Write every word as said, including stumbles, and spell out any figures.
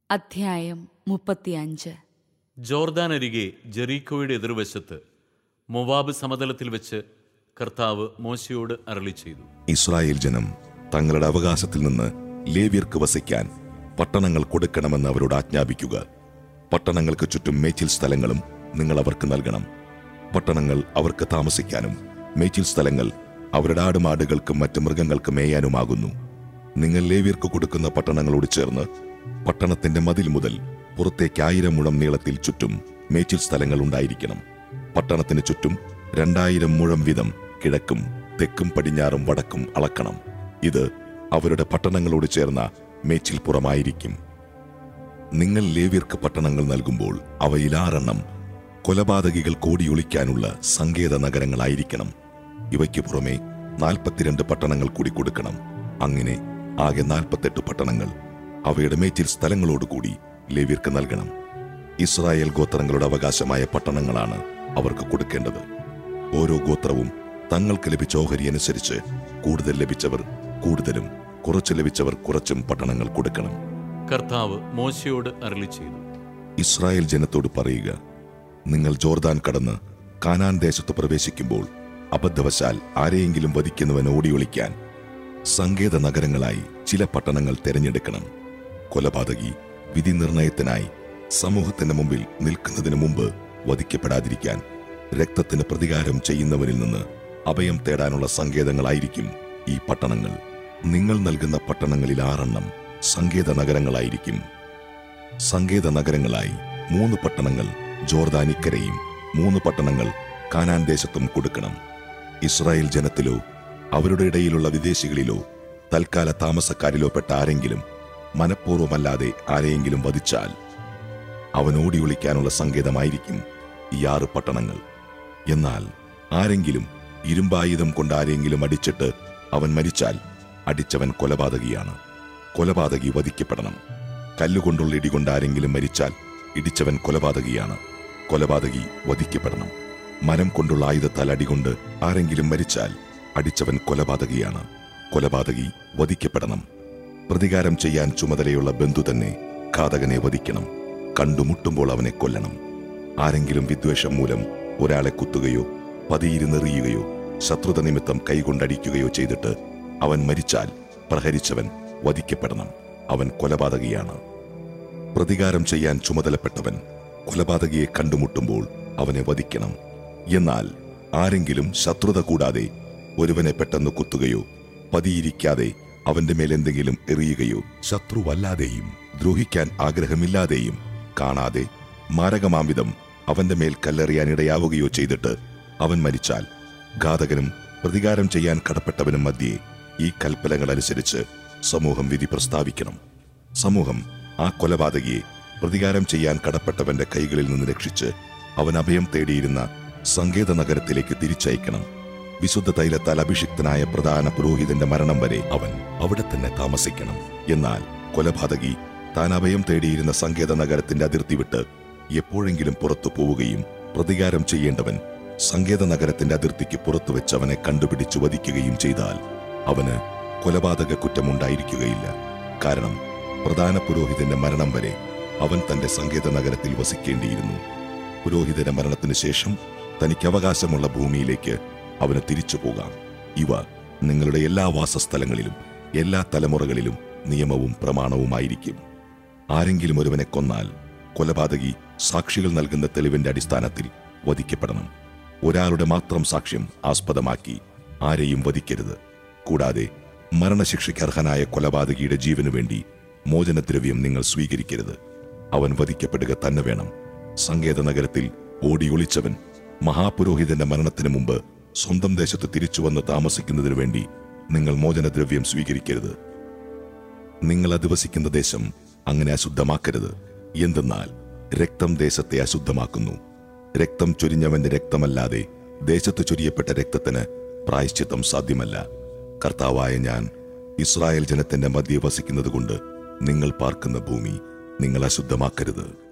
അധ്യായം മുപ്പത്തിയഞ്ച്. ജോർദാൻ അരികെ ജെറീക്കോയുടെ എതിർവശത്ത് മോവാബ് സമതലത്തിൽ വെച്ച് കർത്താവ് മോശയോട് അരുളിച്ചെയ്തു. ഇസ്രായേൽ ജനം തങ്ങളുടെ അവകാശത്തിൽ നിന്ന് ലേവ്യർക്ക് വസിക്കാൻ പട്ടണങ്ങൾ കൊടുക്കണമെന്ന് അവരോട് ആജ്ഞാപിക്കുക. പട്ടണങ്ങൾക്ക് ചുറ്റും മേച്ചിൽ സ്ഥലങ്ങളും നിങ്ങൾ അവർക്ക് നൽകണം. പട്ടണങ്ങൾ അവർക്ക് താമസിക്കാനും മേച്ചിൽ സ്ഥലങ്ങൾ അവരുടെ ആടുമാടുകൾക്കും മറ്റ് മൃഗങ്ങൾക്ക് മേയാനുമാകുന്നു. നിങ്ങൾ ലേവ്യർക്ക് കൊടുക്കുന്ന പട്ടണങ്ങളോട് ചേർന്ന് പട്ടണത്തിന്റെ മതിൽ മുതൽ പുറത്തേക്ക് ആയിരം മുഴം നീളത്തിൽ ചുറ്റും മേച്ചിൽ സ്ഥലങ്ങൾ ഉണ്ടായിരിക്കണം. പട്ടണത്തിന് ചുറ്റും രണ്ടായിരം മുഴം വീതം കിഴക്കും തെക്കും പടിഞ്ഞാറും വടക്കും അളക്കണം. ഇത് അവരുടെ പട്ടണങ്ങളോട് ചേർന്ന മേച്ചിൽ പുറമായിരിക്കും. നിങ്ങൾ ലേവ്യർക്ക് പട്ടണങ്ങൾ നൽകുമ്പോൾ അവയിൽ ആറെണ്ണം കൊലപാതകികൾ കോടിയൊളിക്കാനുള്ള സങ്കേത നഗരങ്ങളായിരിക്കണം. ഇവയ്ക്ക് പുറമെ നാൽപ്പത്തിരണ്ട് പട്ടണങ്ങൾ കൂടി കൊടുക്കണം. അങ്ങനെ ആകെ നാൽപ്പത്തെട്ട് പട്ടണങ്ങൾ അവയുടെ മേച്ചിൽ സ്ഥലങ്ങളോടുകൂടി ലേവ്യർക്ക് നൽകണം. ഇസ്രായേൽ ഗോത്രങ്ങളുടെ അവകാശമായ പട്ടണങ്ങളാണ് അവർക്ക് കൊടുക്കേണ്ടത്. ഓരോ ഗോത്രവും തങ്ങൾക്ക് ലഭിച്ച ഓഹരി അനുസരിച്ച് കൂടുതൽ ലഭിച്ചവർ കൂടുതലും കുറച്ച് ലഭിച്ചവർ കുറച്ചും പട്ടണങ്ങൾ കൊടുക്കണം. കർത്താവ് മോശയോട് അരുളിച്ചെയ്തു. ഇസ്രായേൽ ജനത്തോട് പറയുക, നിങ്ങൾ ജോർദാൻ കടന്ന് കാനാൻ ദേശത്ത് പ്രവേശിക്കുമ്പോൾ അബദ്ധവശാൽ ആരെയെങ്കിലും വധിക്കുന്നവൻ ഓടിയൊളിക്കാൻ സങ്കേത നഗരങ്ങളായി ചില പട്ടണങ്ങൾ തിരഞ്ഞെടുക്കണം. കൊലപാതകി വിധി നിർണയത്തിനായി സമൂഹത്തിന്റെ മുമ്പിൽ നിൽക്കുന്നതിന് മുമ്പ് വധിക്കപ്പെടാതിരിക്കാൻ രക്തത്തിന് പ്രതികാരം ചെയ്യുന്നവരിൽ നിന്ന് അഭയം തേടാനുള്ള സങ്കേതങ്ങളായിരിക്കും ഈ പട്ടണങ്ങൾ. നിങ്ങൾ നൽകുന്ന പട്ടണങ്ങളിൽ ആറെണ്ണം സങ്കേത നഗരങ്ങളായിരിക്കും. സങ്കേത നഗരങ്ങളായി മൂന്ന് പട്ടണങ്ങൾ ജോർദാനിക്കരയും മൂന്ന് പട്ടണങ്ങൾ കാനാൻ ദേശത്തും കൊടുക്കണം. ഇസ്രായേൽ ജനത്തിലോ അവരുടെ ഇടയിലുള്ള വിദേശികളിലോ തൽക്കാല താമസക്കാരിലോ പെട്ട ആരെങ്കിലും മനഃപൂർവ്വമല്ലാതെ ആരെയെങ്കിലും വധിച്ചാൽ അവൻ ഓടിയൊളിക്കാനുള്ള സങ്കേതമായിരിക്കും ഈ ആറ് പട്ടണങ്ങൾ. എന്നാൽ ആരെങ്കിലും ഇരുമ്പായുധം കൊണ്ട് ആരെങ്കിലും അടിച്ചിട്ട് അവൻ മരിച്ചാൽ അടിച്ചവൻ കൊലപാതകിയാണ്. കൊലപാതകി വധിക്കപ്പെടണം. കല്ലുകൊണ്ടുള്ള ഇടികൊണ്ട് ആരെങ്കിലും മരിച്ചാൽ ഇടിച്ചവൻ കൊലപാതകിയാണ്. കൊലപാതകി വധിക്കപ്പെടണം. മരം കൊണ്ടുള്ള ആയുധത്താൽ അടികൊണ്ട് ആരെങ്കിലും മരിച്ചാൽ അടിച്ചവൻ കൊലപാതകിയാണ്. കൊലപാതകി വധിക്കപ്പെടണം. പ്രതികാരം ചെയ്യാൻ ചുമതലയുള്ള ബന്ധു തന്നെ ഘാതകനെ വധിക്കണം. കണ്ടുമുട്ടുമ്പോൾ അവനെ കൊല്ലണം. ആരെങ്കിലും വിദ്വേഷം മൂലം ഒരാളെ കുത്തുകയോ പതിയിരുന്നെറിയുകയോ ശത്രുത നിമിത്തം കൈകൊണ്ടടിക്കുകയോ ചെയ്തിട്ട് അവൻ മരിച്ചാൽ പ്രഹരിച്ചവൻ വധിക്കപ്പെടണം. അവൻ കൊലപാതകിയാണ്. പ്രതികാരം ചെയ്യാൻ ചുമതലപ്പെട്ടവൻ കൊലപാതകിയെ കണ്ടുമുട്ടുമ്പോൾ അവനെ വധിക്കണം. എന്നാൽ ആരെങ്കിലും ശത്രുത കൂടാതെ ഒരുവനെ പെട്ടെന്ന് കുത്തുകയോ പതിയിരിക്കാതെ അവന്റെ മേൽ എന്തെങ്കിലും എറിയുകയോ ശത്രുവല്ലാതെയും ദ്രോഹിക്കാൻ ആഗ്രഹമില്ലാതെയും കാണാതെ മാരകമാംവിധം അവന്റെ മേൽ കല്ലെറിയാൻ ഇടയാവുകയോ ചെയ്തിട്ട് അവൻ മരിച്ചാൽ ഘാതകനും പ്രതികാരം ചെയ്യാൻ കടപ്പെട്ടവനും മധ്യേ ഈ കൽപ്പനകൾ അനുസരിച്ച് സമൂഹം വിധി പ്രസ്താവിക്കണം. സമൂഹം ആ കൊലപാതകിയെ പ്രതികാരം ചെയ്യാൻ കടപ്പെട്ടവന്റെ കൈകളിൽ നിന്ന് രക്ഷിച്ച് അവൻ അഭയം തേടിയിരുന്ന സങ്കേത നഗരത്തിലേക്ക് തിരിച്ചയക്കണം. വിശുദ്ധ തൈലത്താൽ അഭിഷിക്തനായ പ്രധാന പുരോഹിതന്റെ മരണം വരെ അവൻ അവിടെ തന്നെ താമസിക്കണം. എന്നാൽ കൊലപാതകി താൻ അഭയം തേടിയിരുന്ന സങ്കേത നഗരത്തിന്റെ അതിർത്തി വിട്ട് എപ്പോഴെങ്കിലും പുറത്തു പോവുകയും പ്രതികാരം ചെയ്യേണ്ടവൻ സങ്കേത നഗരത്തിന്റെ അതിർത്തിക്ക് പുറത്തു വെച്ച് അവനെ കണ്ടുപിടിച്ചു വധിക്കുകയും ചെയ്താൽ അവന് കൊലപാതക കുറ്റമുണ്ടായിരിക്കുകയില്ല. കാരണം പ്രധാന പുരോഹിതന്റെ മരണം വരെ അവൻ തന്റെ സങ്കേത നഗരത്തിൽ വസിക്കേണ്ടിയിരുന്നു. പുരോഹിതന്റെ മരണത്തിന് ശേഷം തനിക്ക് അവകാശമുള്ള ഭൂമിയിലേക്ക് അവന് തിരിച്ചു പോകാം. ഇവ നിങ്ങളുടെ എല്ലാ വാസസ്ഥലങ്ങളിലും എല്ലാ തലമുറകളിലും നിയമവും പ്രമാണവുമായിരിക്കും. ആരെങ്കിലും ഒരുവനെ കൊന്നാൽ കൊലപാതകി സാക്ഷികൾ നൽകുന്ന തെളിവിന്റെ അടിസ്ഥാനത്തിൽ വധിക്കപ്പെടണം. ഒരാളുടെ മാത്രം സാക്ഷ്യം ആസ്പദമാക്കി ആരെയും വധിക്കരുത്. കൂടാതെ മരണശിക്ഷയ്ക്ക് അർഹനായ കൊലപാതകിയുടെ ജീവനു വേണ്ടി മോചനദ്രവ്യം നിങ്ങൾ സ്വീകരിക്കരുത്. അവൻ വധിക്കപ്പെടുക തന്നെ വേണം. സങ്കേത നഗരത്തിൽ ഓടിയൊളിച്ചവൻ മഹാപുരോഹിതന്റെ മരണത്തിന് മുമ്പ് സ്വന്തം ദേശത്ത് തിരിച്ചു വന്ന് താമസിക്കുന്നതിനു വേണ്ടി നിങ്ങൾ മോചനദ്രവ്യം സ്വീകരിക്കരുത്. നിങ്ങൾ അധിവസിക്കുന്ന ദേശം അങ്ങനെ അശുദ്ധമാക്കരുത്. എന്തെന്നാൽ രക്തം ദേശത്തെ അശുദ്ധമാക്കുന്നു. രക്തം ചൊരിഞ്ഞവന്റെ രക്തമല്ലാതെ ദേശത്ത് ചൊരിയപ്പെട്ട രക്തത്തിന് പ്രായശ്ചിത്തം സാധ്യമല്ല. കർത്താവായ ഞാൻ ഇസ്രായേൽ ജനത്തിന്റെ മധ്യേ വസിക്കുന്നത് കൊണ്ട് നിങ്ങൾ പാർക്കുന്ന ഭൂമി നിങ്ങൾ അശുദ്ധമാക്കരുത്.